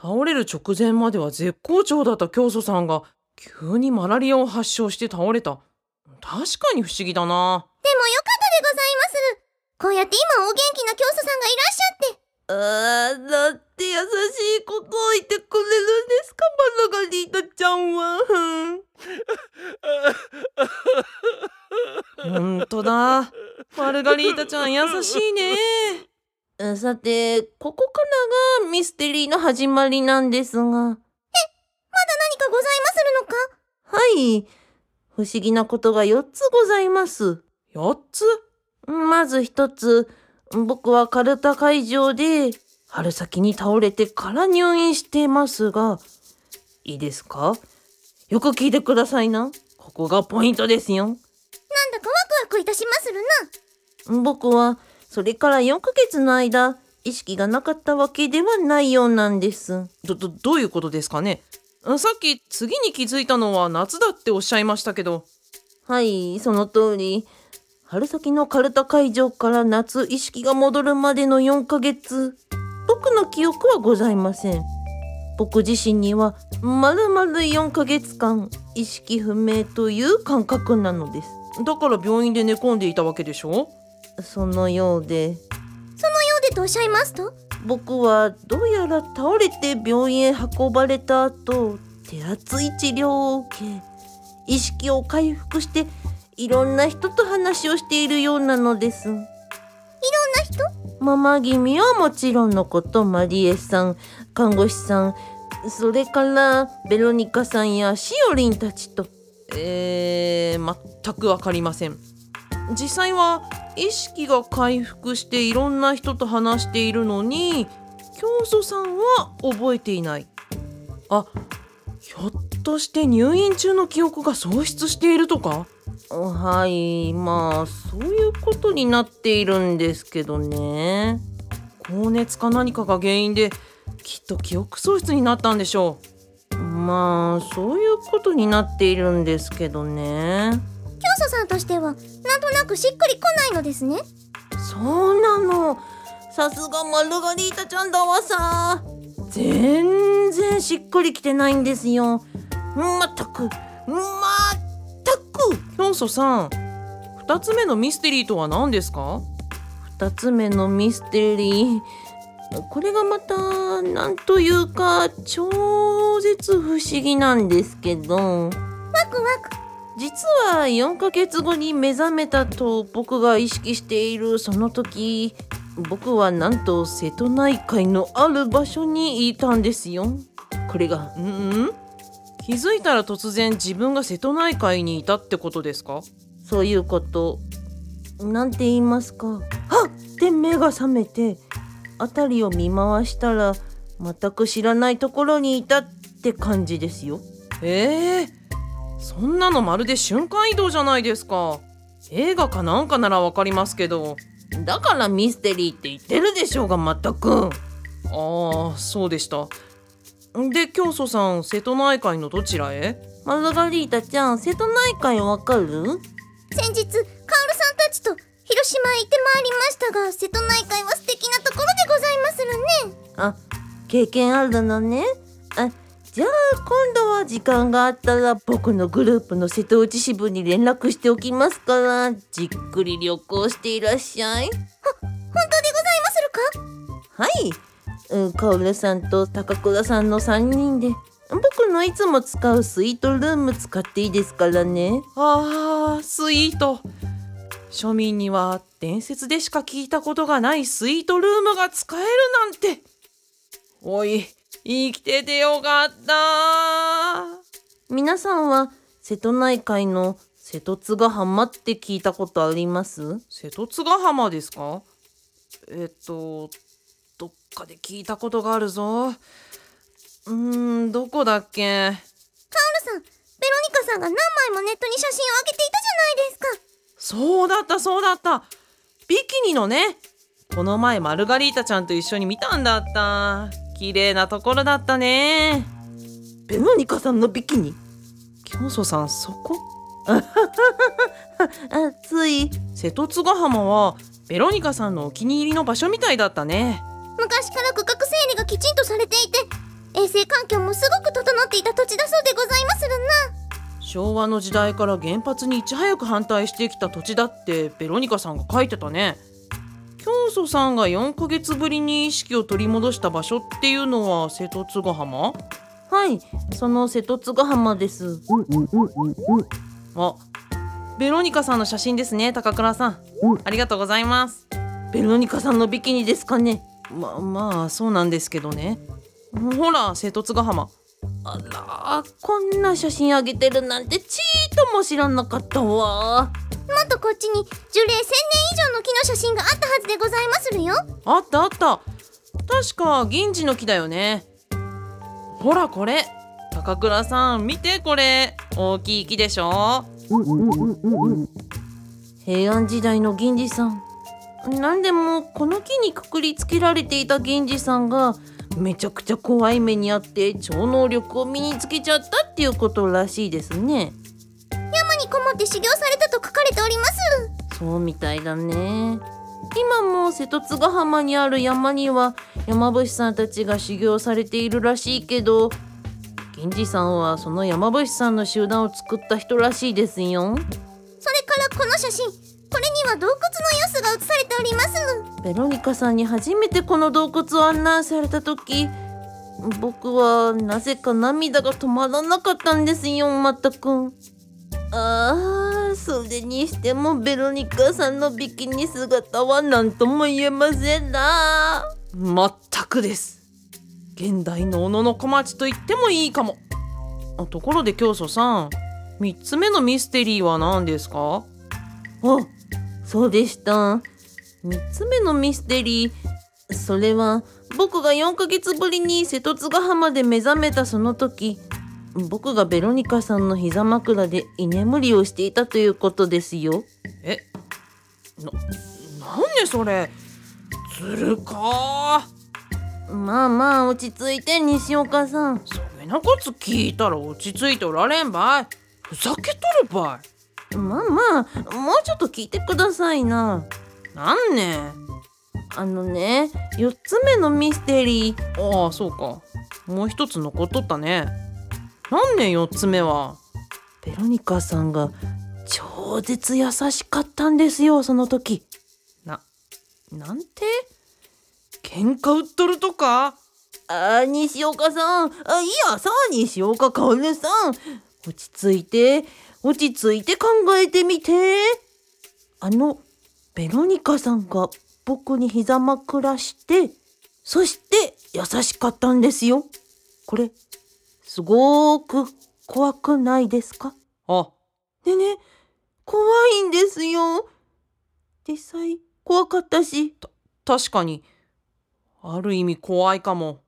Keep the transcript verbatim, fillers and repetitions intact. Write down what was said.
倒れる直前までは絶好調だった教祖さんが急にマラリアを発症して倒れた。確かに不思議だな。 でもよかったでございます。こうやって今お元気な教祖さんがいらっしゃって。 あー、だって優しいことを言ってくれるんですか、マルガリータちゃんは。 ほんとだ。マルガリータちゃん優しいね。 さて、ここからがミステリーの始まりなんですが。え、まだ何かございまするのか？ はい。不思議なことがよっつございます。 よっつ？ まずひとつ、僕はカルタ会場で春先に倒れてから入院してますが、いいですか？よく聞いてくださいな。ここがポイントですよ。 なんだかワクワクいたしまするな。僕はそれからよんかげつの間、意識がなかったわけではないようなんです。 ど、ど、どういうことですかね？さっき次に気づいたのは夏だっておっしゃいましたけど。 はい、その通り。春先のカルタ会場から夏意識が戻るまでのよんかげつ、僕の記憶はございません。僕自身にはまるまるよんかげつかん意識不明という感覚なのです。 だから病院で寝込んでいたわけでしょ？ そのようで。 そのようでとおっしゃいますと？ 僕はどうやら倒れて病院へ運ばれた後、手厚い治療を受け、意識を回復していろんな人と話をしているようなのです。いろんな人？ ママ君はもちろんのこと、マリエさん、看護師さん、それからベロニカさんやシオリンたちと。 えー、全くわかりません。実際は意識が回復していろんな人と話しているのに、教祖さんは覚えていない。あ、ひょっとして入院中の記憶が喪失しているとか？ はい、まあそういうことになっているんですけどね。 高熱か何かが原因できっと記憶喪失になったんでしょう。まあそういうことになっているんですけどね。 教祖さんとしてはなんとなくしっくりこないのですね。 そうなの。さすがマルガリータちゃんだわさ。全然しっくりきてないんですよ。まったくまったく。 教祖さん、二つ目のミステリーとは何ですか？ 二つ目のミステリー、これがまたなんというか超絶不思議なんですけど。ワクワク。 実はよんかげつごに目覚めたと僕が意識しているその時、僕はなんと瀬戸内海のある場所にいたんですよ。これがうんうん気づいたら突然自分が瀬戸内海にいたってことですか？ そういうこと。なんて言いますか、はっって目が覚めて辺りを見回したら全く知らないところにいたって感じですよ。 えー、そんなのまるで瞬間移動じゃないですか。映画かなんかならわかりますけど。 だからミステリーって言ってるでしょうが、まったく。 ああ、そうでした。で、教祖さん、瀬戸内海のどちらへ？ マルガリータちゃん、瀬戸内海わかる？ 先日カオルさんたちと広島へ行ってまいりましたが、瀬戸内海は素敵なところでございまするね。 あ、経験あるのね。あ、じゃあ今度は時間があったら僕のグループの瀬戸内支部に連絡しておきますから、じっくり旅行していらっしゃい。は、 本当でございまするか？はい、うん、カオルさんと高倉さんのさんにんで僕のいつも使うスイートルーム使っていいですからね。 あー、スイート。庶民には伝説でしか聞いたことがないスイートルームが使えるなんて。おい、生きててよかった。 皆さんは瀬戸内海の瀬戸津ヶ浜って聞いたことあります？ 瀬戸津ヶ浜ですか？えっとどっかで聞いたことがあるぞ。うーん、どこだっけ？ カオルさん、ベロニカさんが何枚もネットに写真を上げていたじゃないですか。 そうだったそうだった。ビキニのね。この前マルガリータちゃんと一緒に見たんだった。綺麗なところだったね。 ベロニカさんのビキニ？ 教祖さん、そこ？ あつい。 瀬戸津ヶ浜はベロニカさんのお気に入りの場所みたいだったね。 昔から区画整理がきちんとされていて、 衛生環境もすごく整っていた土地だそうでございまするな。 昭和の時代から原発にいち早く反対してきた土地だってベロニカさんが書いてたね。教祖さんがよんかげつぶりに意識を取り戻した場所っていうのは瀬戸津ヶ浜？ はい、その瀬戸津ヶ浜です。 あ、ベロニカさんの写真ですね、高倉さん。ありがとうございます。 ベロニカさんのビキニですかね？ ままあそうなんですけどね。ほら瀬戸津ヶ浜。 あら、こんな写真あげてるなんてちーとも知らなかったわ。 もっとこっちに樹齢せんねん以上の木の写真があったはずでございまするよ。 あったあった、確か銀次の木だよね。ほらこれ、高倉さん見て、これ大きい木でしょ。 平安時代の銀次さん。なんでもこの木にくくりつけられていた銀次さんがめちゃくちゃ怖い目にあって超能力を身につけちゃったっていうことらしいですね。 山にこもって修行されたと書かれております。 そうみたいだね。今も瀬戸津ヶ浜にある山には山伏さんたちが修行されているらしいけど、銀次さんはその山伏さんの集団を作った人らしいですよ。 それからこの写真、これには洞窟の様子が写されております。 ベロニカさんに初めてこの洞窟を案内された時、僕はなぜか涙が止まらなかったんですよ、まったく。あー、それにしてもベロニカさんのビキニ姿は何とも言えませんな。 まったくです。現代の小野小町と言ってもいいかも。あ、ところで教祖さん、みっつめのミステリーは何ですか？ あ、そうでした。みっつめのミステリー、それは僕がよんかげつぶりに瀬戸津ヶ浜で目覚めたその時、僕がベロニカさんの膝枕で居眠りをしていたということですよ。 え、な、なんでそれ、ずるかー。 まあまあ落ち着いて西岡さん。 そげなこと聞いたら落ち着いておられんばい。ふざけとるばい。 まあまあ、もうちょっと聞いてくださいな。 なんね。 あのね、よっつめのミステリー。 ああ、そうか。もう一つ残っとったね。なんねよっつめは。 ベロニカさんが超絶優しかったんですよ、その時。 な、なんて？喧嘩売っとるとか？ あー、西岡さん。あ、いやさ、西岡かおるさん。落ち着いて、落ち着いて考えてみて。あの、ベロニカさんが僕に膝枕して、そして優しかったんですよ。これ、すごーく怖くないですか？ あ、 でね、怖いんですよ。実際、怖かったし。 確かに、ある意味怖いかも。